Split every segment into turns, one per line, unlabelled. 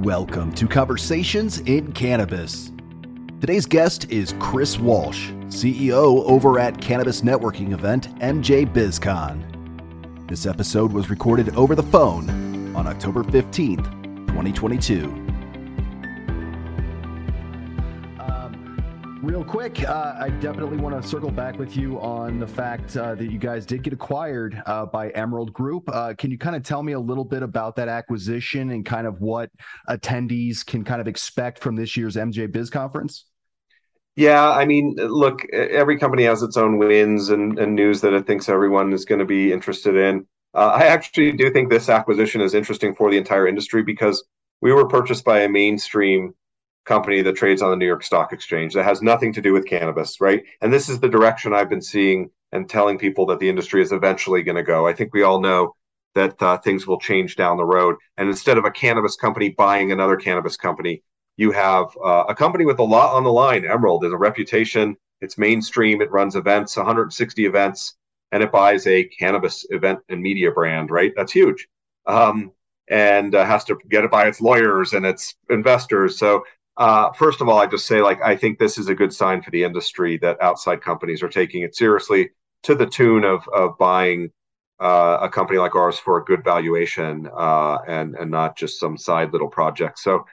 Welcome to Conversations in Cannabis. Today's guest is Chris Walsh, CEO over at cannabis networking event MJBizCon. This episode was recorded over the phone on October 15th, 2022. Real quick, I definitely want to circle back with you on the fact that you guys did get acquired by Emerald Group. Can you kind of tell me a little bit about that acquisition and kind of what attendees can kind of expect from this year's MJ Biz Conference?
Yeah, I mean, look, every company has its own wins and news that it thinks everyone is going to be interested in. I actually do think this acquisition is interesting for the entire industry because we were purchased by a mainstream company that trades on the New York Stock Exchange that has nothing to do with cannabis, right? And this is the direction I've been seeing and telling people that the industry is eventually going to go. I think we all know that things will change down the road. And instead of a cannabis company buying another cannabis company, you have a company with a lot on the line. Emerald is a reputation. It's mainstream. It runs events, 160 events, and it buys a cannabis event and media brand, right? That's huge. And has to get it by its lawyers and its investors. So first of all, I just say, I think this is a good sign for the industry that outside companies are taking it seriously to the tune of buying a company like ours for a good valuation and not just some side little project. So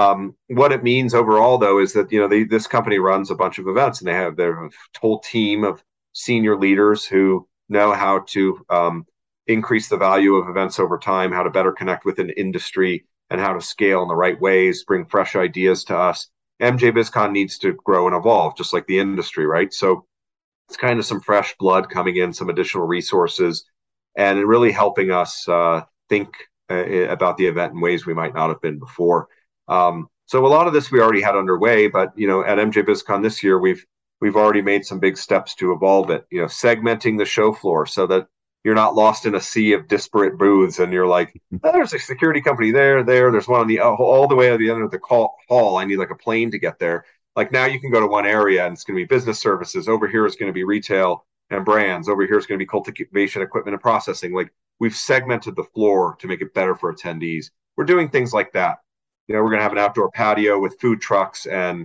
what it means overall, though, is that this company runs a bunch of events and they have their whole team of senior leaders who know how to increase the value of events over time, how to better connect with an industry, and how to scale in the right ways, bring fresh ideas to us. MJBizCon needs to grow and evolve, just like the industry, right? So it's kind of some fresh blood coming in, some additional resources, and really helping us think about the event in ways we might not have been before. So a lot of this we already had underway, but at MJBizCon this year, we've already made some big steps to evolve it. Segmenting the show floor so that you're not lost in a sea of disparate booths and you're like, oh, there's a security company there's one on the all the way at the end of the hall. I need like a plane to get there. Like now you can go to one area and it's going to be business services. Over here is going to be retail and brands. Over here is going to be cultivation, equipment, and processing. Like we've segmented the floor to make it better for attendees. We're doing things like that. We're going to have an outdoor patio with food trucks and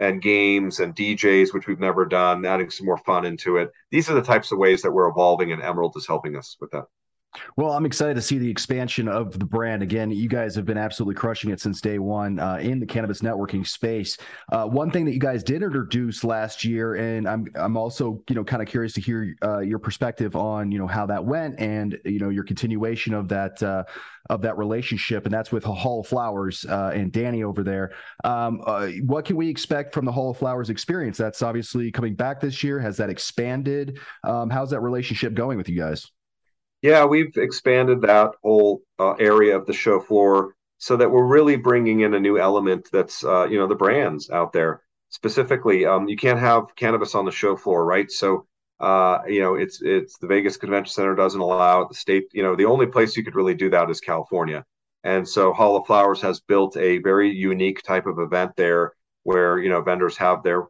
games and DJs, which we've never done, adding some more fun into it. These are the types of ways that we're evolving, and Emerald is helping us with that.
Well, I'm excited to see the expansion of the brand. Again, you guys have been absolutely crushing it since day one in the cannabis networking space. One thing that you guys did introduce last year, and I'm also kind of curious to hear your perspective on how that went and your continuation of that relationship, and that's with Hall of Flowers and Danny over there. What can we expect from the Hall of Flowers experience? That's obviously coming back this year. Has that expanded? How's that relationship going with you guys?
Yeah, we've expanded that whole area of the show floor so that we're really bringing in a new element that's, the brands out there. Specifically, you can't have cannabis on the show floor, right? So, it's the Vegas Convention Center doesn't allow it. The state, the only place you could really do that is California. And so Hall of Flowers has built a very unique type of event there where, vendors have their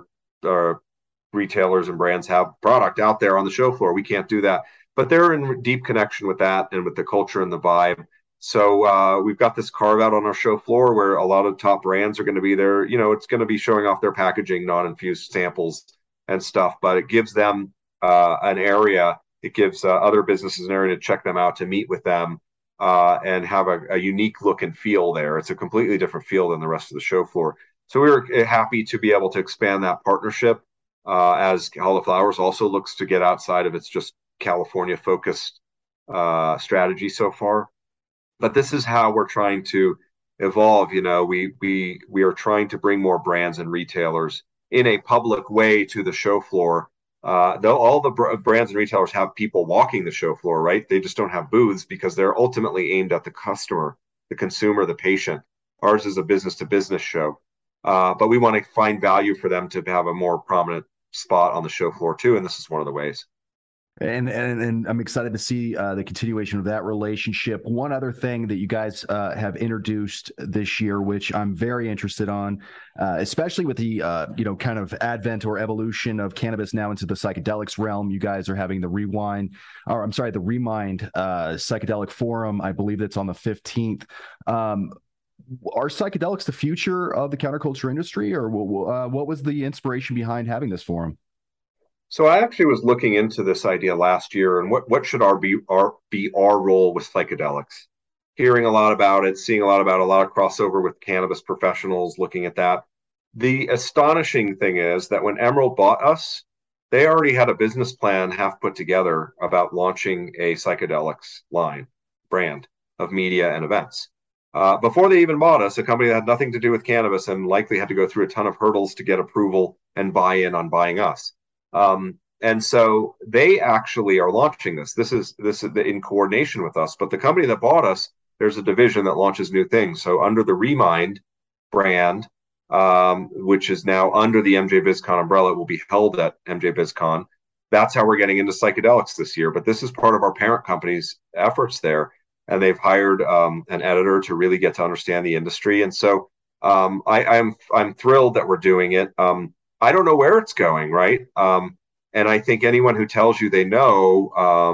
retailers and brands have product out there on the show floor. We can't do that. But they're in deep connection with that and with the culture and the vibe. So we've got this carve out on our show floor where a lot of top brands are going to be there. It's going to be showing off their packaging, non-infused samples and stuff, but it gives them an area. It gives other businesses an area to check them out, to meet with them and have a unique look and feel there. It's a completely different feel than the rest of the show floor. So we were happy to be able to expand that partnership as Hall of Flowers also looks to get outside of its just California focused strategy so far, but this is how we're trying to evolve. We are trying to bring more brands and retailers in a public way to the show floor. Though all the brands and retailers have people walking the show floor, right? They just don't have booths because they're ultimately aimed at the customer, the consumer, the patient. Ours is a business to business show, but we want to find value for them to have a more prominent spot on the show floor too, and this is one of the ways.
And I'm excited to see the continuation of that relationship. One other thing that you guys have introduced this year, which I'm very interested on, especially with the kind of advent or evolution of cannabis now into the psychedelics realm. You guys are having the Remind Psychedelic Forum. I believe that's on the 15th. are psychedelics the future of the counterculture industry, or what was the inspiration behind having this forum?
So I actually was looking into this idea last year, and what should our role with psychedelics? Hearing a lot about it, seeing a lot of crossover with cannabis professionals looking at that. The astonishing thing is that when Emerald bought us, they already had a business plan half put together about launching a psychedelics line brand of media and events. Before they even bought us, a company that had nothing to do with cannabis and likely had to go through a ton of hurdles to get approval and buy-in on buying us. And so they actually are launching this. This is in coordination with us. But the company that bought us, there's a division that launches new things. So under the Remind brand, which is now under the MJ BizCon umbrella, it will be held at MJ BizCon. That's how we're getting into psychedelics this year. But this is part of our parent company's efforts there, and they've hired an editor to really get to understand the industry. And so I'm thrilled that we're doing it. I don't know where it's going, right? And I think anyone who tells you they know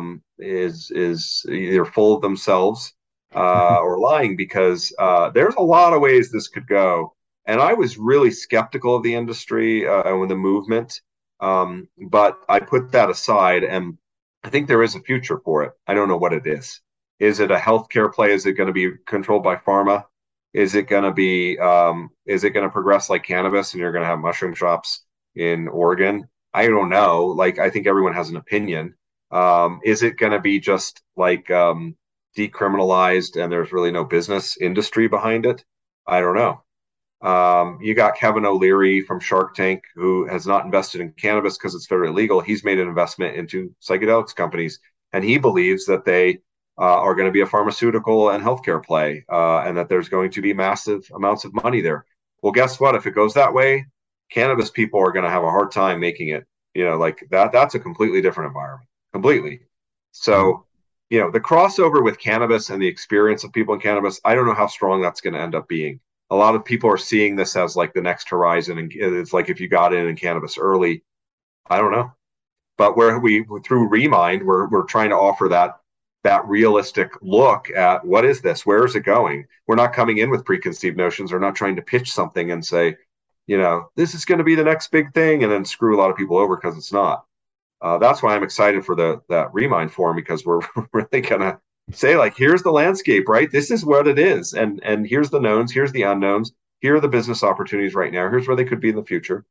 is either full of themselves or lying, because there's a lot of ways this could go. And I was really skeptical of the industry and the movement, but I put that aside, and I think there is a future for it. I don't know what it is. Is it a healthcare play? Is it going to be controlled by pharma? Is it going to be? Is it going to progress like cannabis, and you're going to have mushroom shops in Oregon? I don't know. Like, I think everyone has an opinion. Is it going to be just like decriminalized and there's really no business industry behind it? I don't know. You got Kevin O'Leary from Shark Tank, who has not invested in cannabis because it's federally illegal. He's made an investment into psychedelics companies, and he believes that they are going to be a pharmaceutical and healthcare play, and that there's going to be massive amounts of money there. Well, guess what? If it goes that way, cannabis people are going to have a hard time making it. Like that's a completely different environment, completely. So, the crossover with cannabis and the experience of people in cannabis, I don't know how strong that's going to end up being. A lot of people are seeing this as like the next horizon, and it's like if you got in cannabis early, I don't know. But where through Remind, we're trying to offer that realistic look at what is this? Where is it going? We're not coming in with preconceived notions. We're not trying to pitch something and say, this is going to be the next big thing, and then screw a lot of people over because it's not. That's why I'm excited for that Remind forum, because we're really going to say, like, here's the landscape, right? This is what it is. And here's the knowns, here's the unknowns, here are the business opportunities right now. Here's where they could be in the future.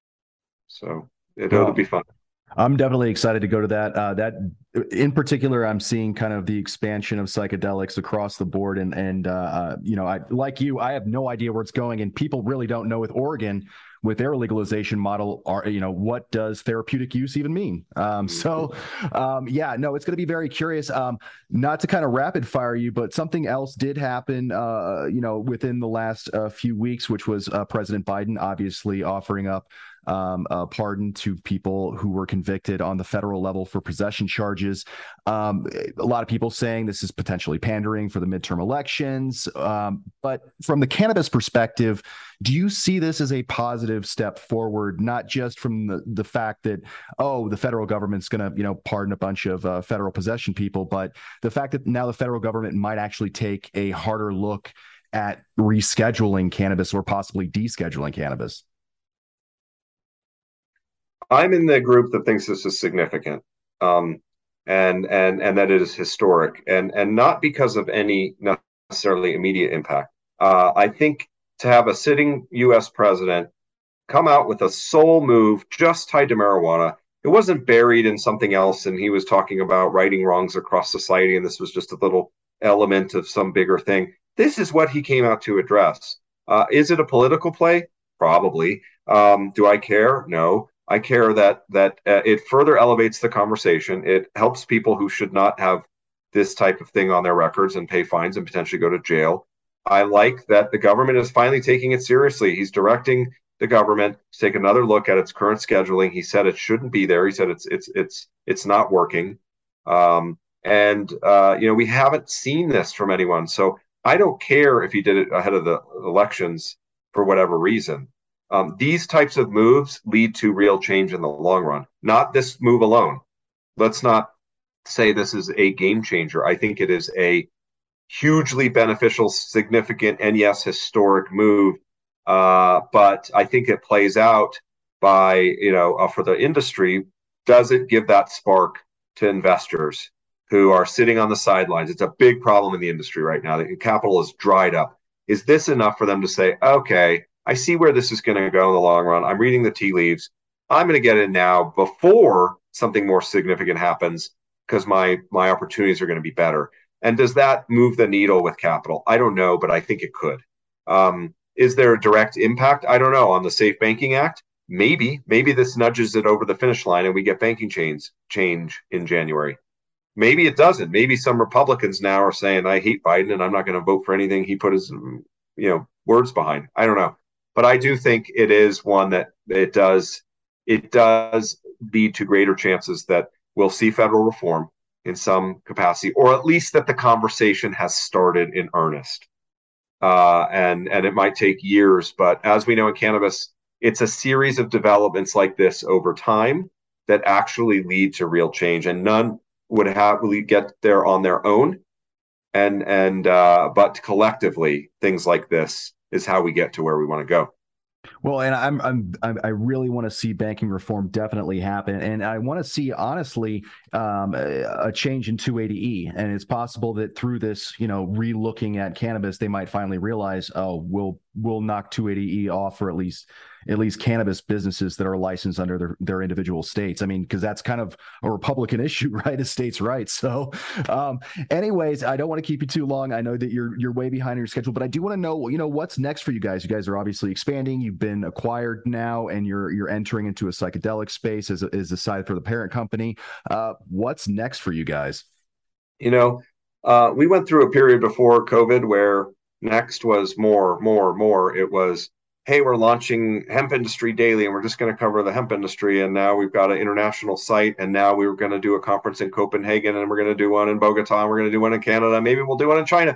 So it'll be fun.
I'm definitely excited to go to that. That in particular, I'm seeing kind of the expansion of psychedelics across the board, and I like you, I have no idea where it's going, and people really don't know with Oregon, with their legalization model, what does therapeutic use even mean? It's going to be very curious. Not to kind of rapid fire you, but something else did happen, within the last few weeks, which was President Biden obviously offering up a pardon to people who were convicted on the federal level for possession charges. A lot of people saying this is potentially pandering for the midterm elections. But from the cannabis perspective, do you see this as a positive step forward, not just from the fact that, the federal government's going to, pardon a bunch of federal possession people, but the fact that now the federal government might actually take a harder look at rescheduling cannabis or possibly descheduling cannabis?
I'm in the group that thinks this is significant, and that it is historic, and not because of any necessarily immediate impact. I think to have a sitting U.S. president come out with a sole move just tied to marijuana, it wasn't buried in something else, and he was talking about righting wrongs across society, and this was just a little element of some bigger thing. This is what he came out to address. Is it a political play? Probably. Do I care? No. I care that it further elevates the conversation. It helps people who should not have this type of thing on their records and pay fines and potentially go to jail. I like that the government is finally taking it seriously. He's directing the government to take another look at its current scheduling. He said it shouldn't be there. He said it's not working. We haven't seen this from anyone. So I don't care if he did it ahead of the elections for whatever reason. These types of moves lead to real change in the long run, not this move alone. Let's not say this is a game changer. I think it is a hugely beneficial, significant, and yes, historic move. But I think it plays out by, for the industry, does it give that spark to investors who are sitting on the sidelines? It's a big problem in the industry right now. The capital is dried up. Is this enough for them to say, okay, I see where this is going to go in the long run. I'm reading the tea leaves. I'm going to get in now before something more significant happens because my opportunities are going to be better. And does that move the needle with capital? I don't know, but I think it could. Is there a direct impact? I don't know. On the Safe Banking Act? Maybe this nudges it over the finish line and we get banking change in January. Maybe it doesn't. Maybe some Republicans now are saying, I hate Biden and I'm not going to vote for anything he put his words behind. I don't know. But I do think it is one that it does lead to greater chances that we'll see federal reform in some capacity, or at least that the conversation has started in earnest. And it might take years, but as we know in cannabis, it's a series of developments like this over time that actually lead to real change, and none would really get there on their own. But collectively, things like this is how we get to where we want to go.
Well, and I really want to see banking reform definitely happen, and I want to see, honestly, a change in 280E. And it's possible that through this, re-looking at cannabis, they might finally realize, oh, we'll knock 280E off for at least cannabis businesses that are licensed under their individual states. I mean, because that's kind of a Republican issue, right? As states' rights. So, anyways, I don't want to keep you too long. I know that you're way behind your schedule, but I do want to know, what's next for you guys. You guys are obviously expanding. You've been acquired now, and you're entering into a psychedelic space as a side for the parent company. What's next for you guys?
We went through a period before COVID where next was more. It was, hey, we're launching Hemp Industry Daily, and we're just going to cover the hemp industry. And now we've got an international site, and now we were going to do a conference in Copenhagen, and we're going to do one in Bogota, and we're going to do one in Canada. Maybe we'll do one in China.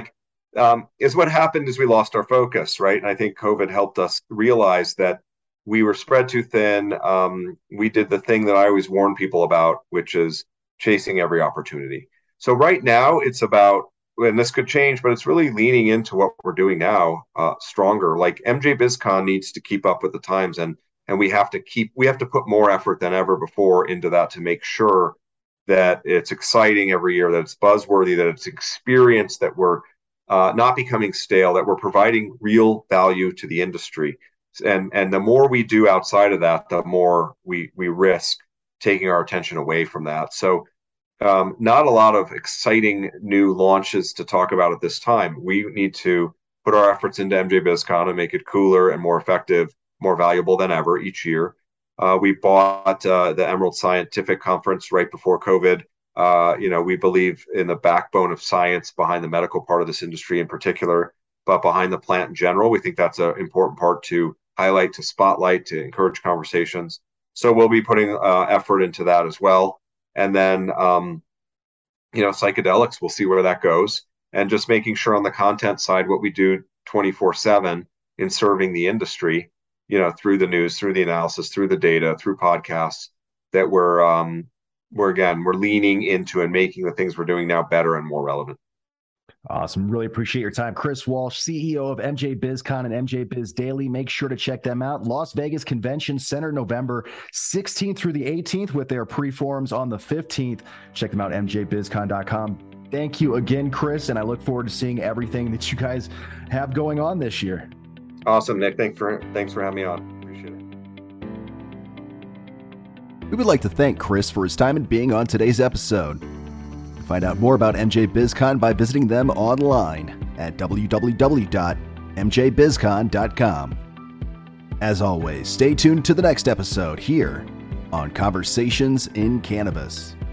Is what happened is we lost our focus, right? And I think COVID helped us realize that we were spread too thin. We did the thing that I always warn people about, which is chasing every opportunity. So right now it's about, and this could change, but it's really leaning into what we're doing now stronger. Like MJ BizCon needs to keep up with the times, and we have to put more effort than ever before into that to make sure that it's exciting every year, that it's buzzworthy, that it's experience, that we're not becoming stale, that we're providing real value to the industry. And the more we do outside of that, the more we risk taking our attention away from that. So not a lot of exciting new launches to talk about at this time. We need to put our efforts into MJ BizCon and make it cooler and more effective, more valuable than ever each year. We bought the Emerald Scientific Conference right before COVID. We believe in the backbone of science behind the medical part of this industry in particular, but behind the plant in general. We think that's an important part to highlight, to spotlight, to encourage conversations. So we'll be putting effort into that as well. And then, psychedelics, we'll see where that goes. And just making sure on the content side, what we do 24/7 in serving the industry, through the news, through the analysis, through the data, through podcasts, that we're leaning into and making the things we're doing now better and more relevant.
Awesome. Really appreciate your time. Chris Walsh, CEO of MJ BizCon and MJ Biz Daily. Make sure to check them out. Las Vegas Convention Center, November 16th through the 18th, with their pre-forums on the 15th. Check them out, mjbizcon.com. Thank you again, Chris, and I look forward to seeing everything that you guys have going on this year.
Awesome, Nick. Thanks for having me on. Appreciate it.
We would like to thank Chris for his time and being on today's episode. Find out more about MJ BizCon by visiting them online at www.mjbizcon.com. As always, stay tuned to the next episode here on Conversations in Cannabis.